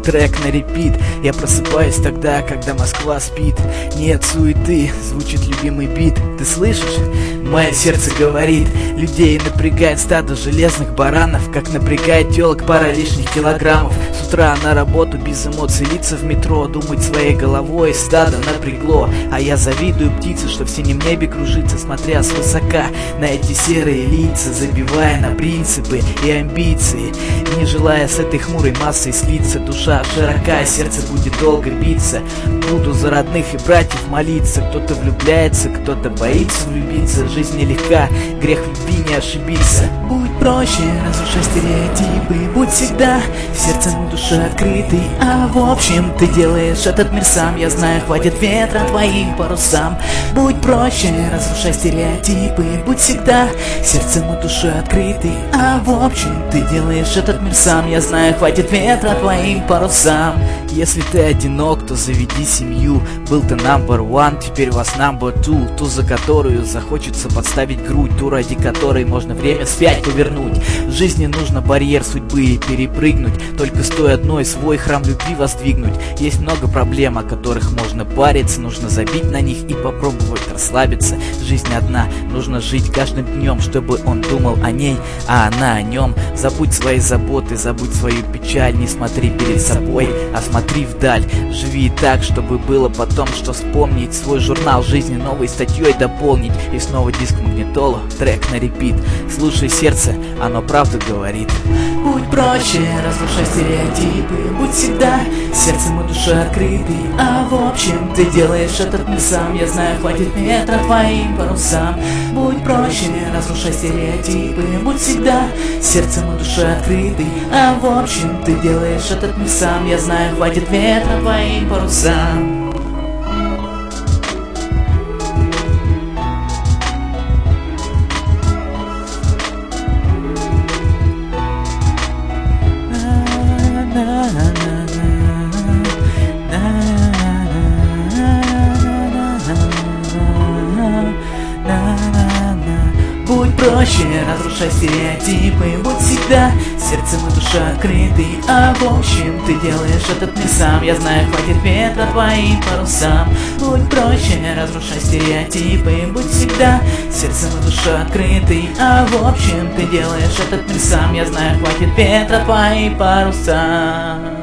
трек на репит. Я просыпаюсь тогда, когда Москва спит. Нет суеты, звучит любимый бит. Ты слышишь? Мое сердце говорит. Людей напрягает стадо железных баранов, как напрягает телок пара лишних килограммов. С утра на работу без эмоций литься в метро, думать своей головой стадо напрягло. А я завидую птице, что в синем небе кружится, смотря свысока на эти серые лица, забивая на принципы и амбиции, не желая с этой хмурой массой слиться. Душа широка, сердце будет долго биться. Буду за родных и братьев молиться. Кто-то влюбляется, кто-то боится влюбиться. Жизнь нелегка, грех в любви не ошибиться. Будь проще, разрушай стереотипы. Будь всегда сердцем и душой открытый. А в общем, ты делаешь этот мир сам. Я знаю, хватит ветра твоим парусам. Будь проще, разрушай стереотипы. Будь всегда сердцем и душой открытый. А в общем, ты делаешь этот мир сам. Я знаю, хватит ветра твоим парусам. Если ты одинок, то заведи семью. Был ты number one, теперь вас number two. Ту, за которую захочется подставить грудь. Ту, ради которой можно время вспять повернуть. В жизни нужно барьер судьбы перепрыгнуть. Только с той одной свой храм любви воздвигнуть. Есть много проблем, о которых можно париться. Нужно забить на них и попробовать расслабиться. Жизнь одна, нужно жить каждым днем, чтобы он думал о ней, а она о нем. Забудь свои заботы, забудь свою печаль. Не смотри перед собой, а смотри вдаль. Живи так, чтобы было потом что вспомнить. Свой журнал жизни новой статьей дополнить. И снова диск в магнитолу, трек на репит. Слушай сердце, оно правду говорит. Будь проще, разрушай стереотипы. Будь всегда сердцем и душой открытый. А в общем, ты делаешь этот мир сам. Я знаю, хватит ветра твоим парусам. Будь проще, разрушай стереотипы. Будь всегда сердцем и душой открытый. А в общем, ты делаешь этот мир сам. Я знаю, хватит ветра твоим парусам. Будь проще, разрушай стереотипы. Будь всегда сердцем и душой открытый. А в общем, ты делаешь этот мир сам. Я знаю, хватит ветра твоим парусам. Будь проще, разрушай стереотипы. Будь всегда сердцем и душой открытый. А в общем, ты делаешь этот мир сам. Я знаю, хватит ветра твоим парусам.